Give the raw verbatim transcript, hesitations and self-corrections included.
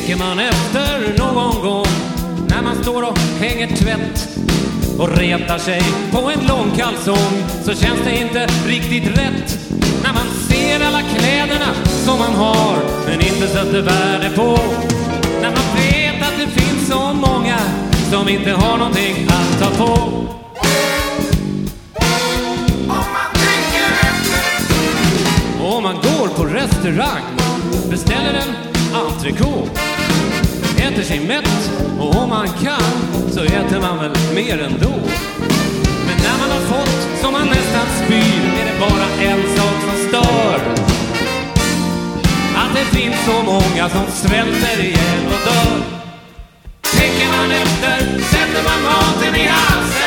tänker man efter någon gång när man står och hänger tvätt och retar sig på en lång kalsong, så känns det inte riktigt rätt när man ser alla kläderna som man har men inte sätter värde på. När man vet att det finns så många som inte har någonting att ta på. Om man går på restaurang, beställer en entrecote, äter sig mätt och om man kan så äter man väl mer ändå. Men när man har fått som man nästan spyr är det bara en sak som stör: att det finns så många som svälter ihjäl och dör. Tänker man efter sätter man maten i halsen.